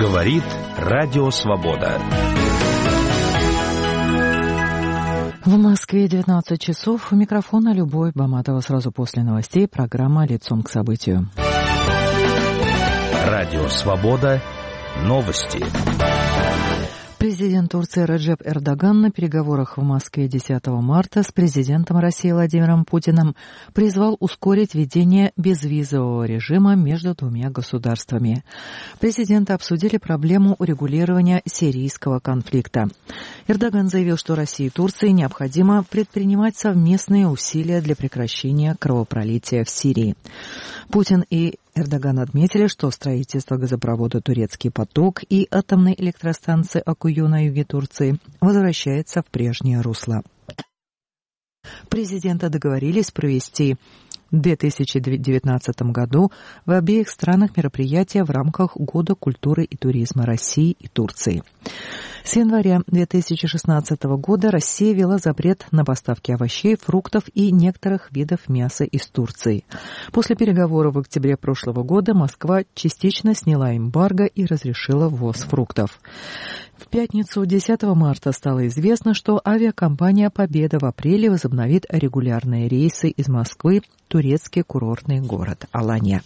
Говорит Радио Свобода. В Москве 19 часов. У микрофона Любовь Баматова. Сразу после новостей программа «Лицом к событию». Радио Свобода. Новости. Президент Турции Реджеп Эрдоган на переговорах в Москве 10 марта с президентом России Владимиром Путиным призвал ускорить введение безвизового режима между двумя государствами. Президенты обсудили проблему урегулирования сирийского конфликта. Эрдоган заявил, что России и Турции необходимо предпринимать совместные усилия для прекращения кровопролития в Сирии. Путин и Эрдоган отметили, что строительство газопровода «Турецкий поток» и атомной электростанции Акую на юге Турции возвращается в прежнее русло. Президенты договорились провести в 2019 году в обеих странах мероприятия в рамках Года культуры и туризма России и Турции. С января 2016 года Россия ввела запрет на поставки овощей, фруктов и некоторых видов мяса из Турции. После переговоров в октябре прошлого года Москва частично сняла эмбарго и разрешила ввоз фруктов. В пятницу, 10 марта, стало известно, что авиакомпания «Победа» в апреле возобновит регулярные рейсы из Москвы в турецкий курортный город Аланья.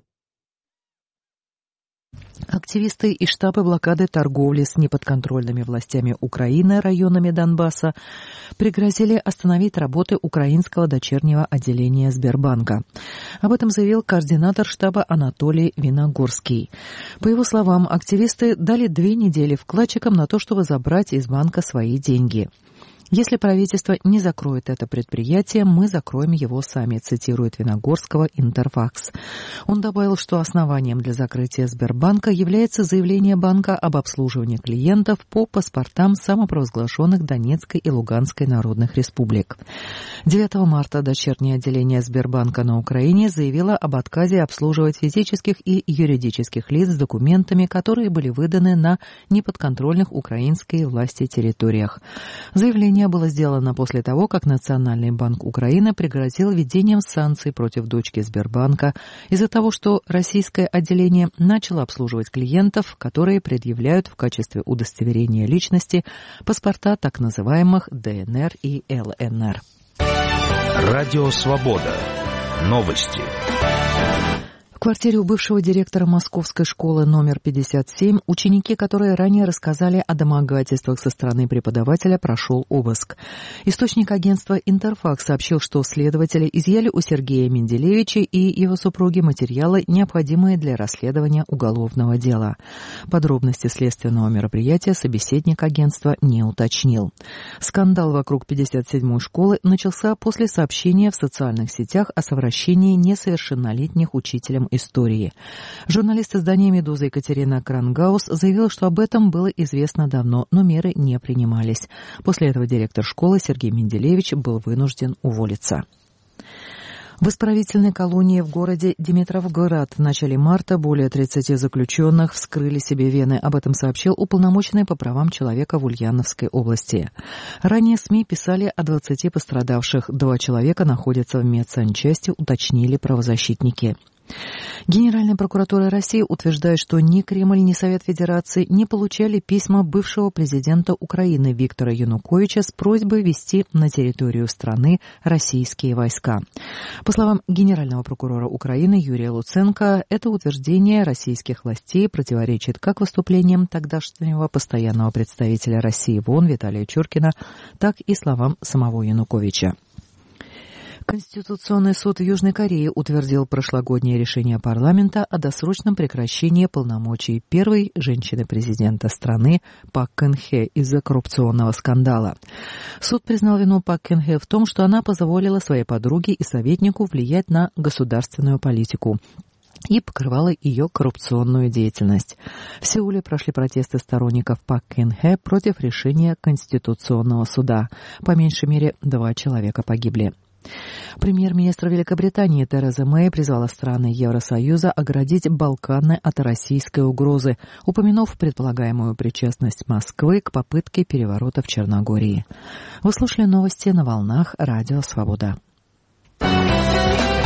Активисты из штаба блокады торговли с неподконтрольными властями Украины районами Донбасса пригрозили остановить работы украинского дочернего отделения Сбербанка. Об этом заявил координатор штаба Анатолий Виногорский. По его словам, активисты дали 2 недели вкладчикам на то, чтобы забрать из банка свои деньги. «Если правительство не закроет это предприятие, мы закроем его сами», цитирует Виногорского Интерфакс. Он добавил, что основанием для закрытия Сбербанка является заявление банка об обслуживании клиентов по паспортам самопровозглашенных Донецкой и Луганской народных республик. 9 марта дочернее отделение Сбербанка на Украине заявило об отказе обслуживать физических и юридических лиц с документами, которые были выданы на неподконтрольных украинской власти территориях. Заявление было сделано после того, как Национальный банк Украины пригрозил введением санкций против дочки Сбербанка из-за того, что российское отделение начало обслуживать клиентов, которые предъявляют в качестве удостоверения личности паспорта так называемых ДНР и ЛНР. Радио Свобода. Новости. В квартире у бывшего директора Московской школы номер 57 ученики, которые ранее рассказали о домогательствах со стороны преподавателя, прошел обыск. Источник агентства «Интерфакс» сообщил, что следователи изъяли у Сергея Менделевича и его супруги материалы, необходимые для расследования уголовного дела. Подробности следственного мероприятия собеседник агентства не уточнил. Скандал вокруг 57-й школы начался после сообщения в социальных сетях о совращении несовершеннолетних учителем истории. Журналист издания «Медуза» Екатерина Крангаус заявила, что об этом было известно давно, но меры не принимались. После этого директор школы Сергей Менделевич был вынужден уволиться. В исправительной колонии в городе Димитровград в начале марта более 30 заключенных вскрыли себе вены. Об этом сообщил уполномоченный по правам человека в Ульяновской области. Ранее СМИ писали о 20 пострадавших. 2 человека находятся в медсанчасти, уточнили правозащитники. Генеральная прокуратура России утверждает, что ни Кремль, ни Совет Федерации не получали письма бывшего президента Украины Виктора Януковича с просьбой ввести на территорию страны российские войска. По словам генерального прокурора Украины Юрия Луценко, это утверждение российских властей противоречит как выступлениям тогдашнего постоянного представителя России в ООН Виталия Чуркина, так и словам самого Януковича. Конституционный суд в Южной Корее утвердил прошлогоднее решение парламента о досрочном прекращении полномочий первой женщины-президента страны Пак Кын Хе из-за коррупционного скандала. Суд признал вину Пак Кын Хе в том, что она позволила своей подруге и советнику влиять на государственную политику и покрывала ее коррупционную деятельность. В Сеуле прошли протесты сторонников Пак Кын Хе против решения Конституционного суда. По меньшей мере 2 человека погибли. Премьер-министр Великобритании Тереза Мэй призвала страны Евросоюза оградить Балканы от российской угрозы, упомянув предполагаемую причастность Москвы к попытке переворота в Черногории. Вы слушали новости на волнах Радио Свобода.